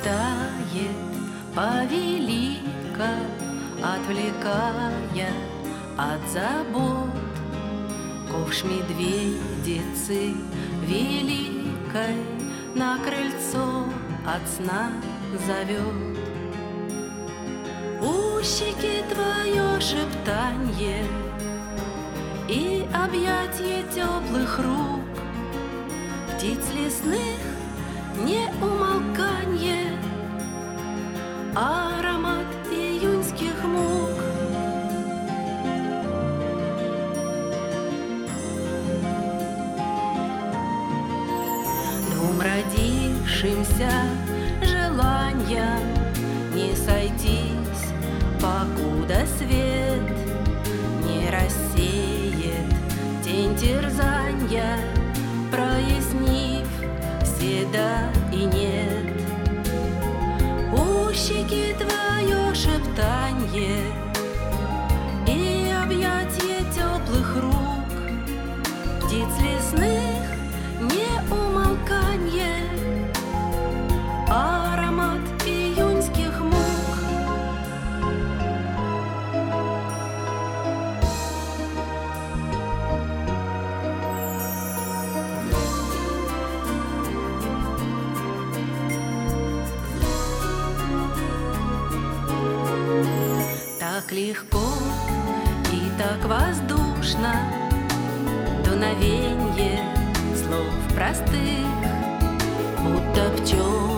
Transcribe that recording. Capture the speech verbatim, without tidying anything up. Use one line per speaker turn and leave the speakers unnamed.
летает повелика, отвлекая от забот. Ковш медведицы великой на крыльцо от сна зовет. У щеки твое шептанье и объятье теплых рук, птиц лесных не умолканье, аромат июньских мук. Двум родившимся желаньям не сойтись, покуда свет не рассеет тень терзанья, прояснив все да и нет. У щеки твое шептанье и объятье теплых рук, птиц лесных не умолканье, аромат июньских мук. Так легко и так воздушно дуновенье слов простых, будто пчел